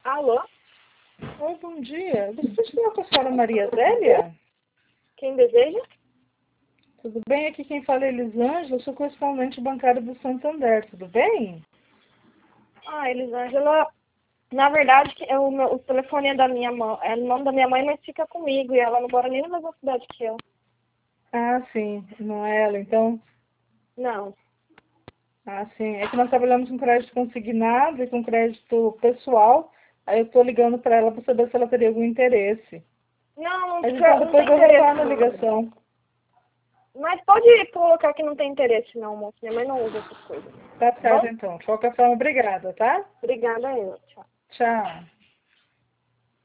Alô? Oi, bom dia. Você pode falar com a senhora Maria Zélia? Quem deseja? Tudo bem? Aqui quem fala é Elisângela, eu sou correspondente bancária do Santander, tudo bem? Ah, Elisângela, na verdade, o telefone é da minha mãe, é o nome da minha mãe, mas fica comigo, e ela não mora nem na mesma cidade que eu. Ah, sim, não é ela, então? Não. Ah, sim, é que nós trabalhamos com crédito consignado e com crédito pessoal, aí eu estou ligando para ela para saber se ela teria algum interesse. Não, Mas então não depois tem eu interesse, retorno a não. ligação. Mas pode colocar que não tem interesse, não, moço. Minha mãe não usa essas coisas. Tá Tá certo, bom? então. De qualquer forma, obrigada, tá? Obrigada, eu. Tchau. Tchau.